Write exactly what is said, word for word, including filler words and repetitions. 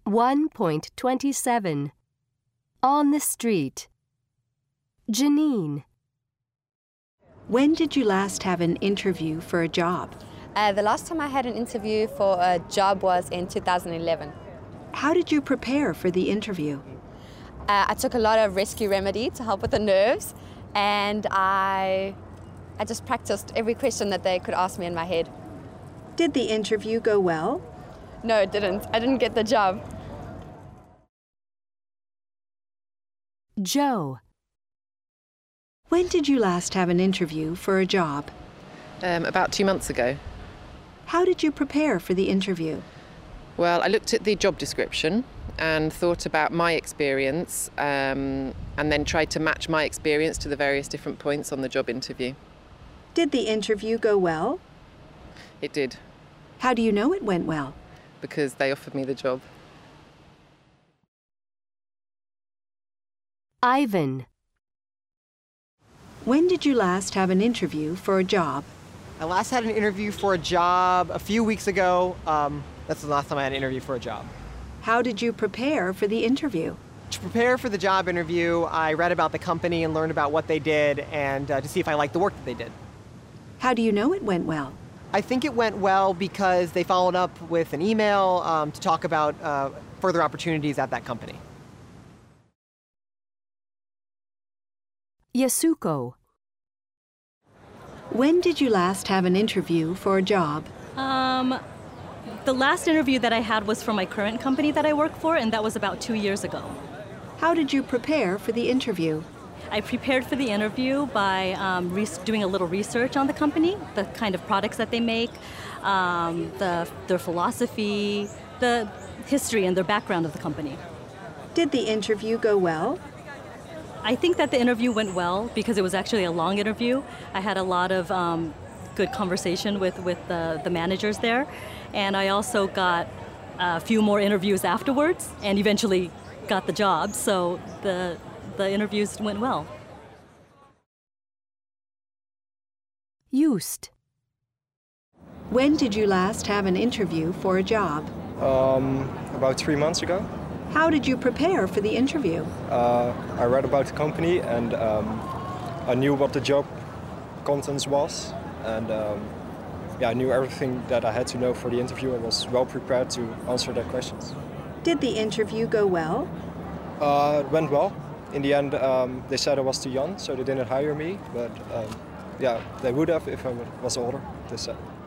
one point two seven. On the street. Janine. When did you last have an interview for a job? Uh, the last time I had an interview for a job was in two thousand eleven. How did you prepare for the interview? Uh, I took a lot of Rescue Remedy to help with the nerves, and I, I just practiced every question that they could ask me in my head. Did the interview go well? No, it didn't. I didn't get the job. Joe. When did you last have an interview for a job? Um, about two months ago. How did you prepare for the interview? Well, I looked at the job description and thought about my experience um, and then tried to match my experience to the various different points on the job interview. Did the interview go well? It did. How do you know it went well? Because they offered me the job. Ivan. When did you last have an interview for a job? I last had an interview for a job a few weeks ago. Um, that's the last time I had an interview for a job. How did you prepare for the interview? To prepare for the job interview, I read about the company and learned about what they did and uh, to see if I liked the work that they did. How do you know it went well? I think it went well because they followed up with an email um, to talk about uh, further opportunities at that company. Yasuko. When did you last have an interview for a job? Um, the last interview that I had was for my current company that I work for, and that was about two years ago. How did you prepare for the interview? I prepared for the interview by um, re- doing a little research on the company, the kind of products that they make, um, the, their philosophy, the history and their background of the company. Did the interview go well? I think that the interview went well because it was actually a long interview. I had a lot of um, good conversation with, with the, the managers there, and I also got a few more interviews afterwards and eventually got the job, so the, the interviews went well. Joost. When did you last have an interview for a job? Um, about three months ago. How did you prepare for the interview? Uh, I read about the company and um, I knew what the job contents was, and um, yeah, I knew everything that I had to know for the interview and was well prepared to answer their questions. Did the interview go well? Uh, it went well. In the end, um, they said I was too young, so they didn't hire me, but um, yeah, they would have if I was older, they said.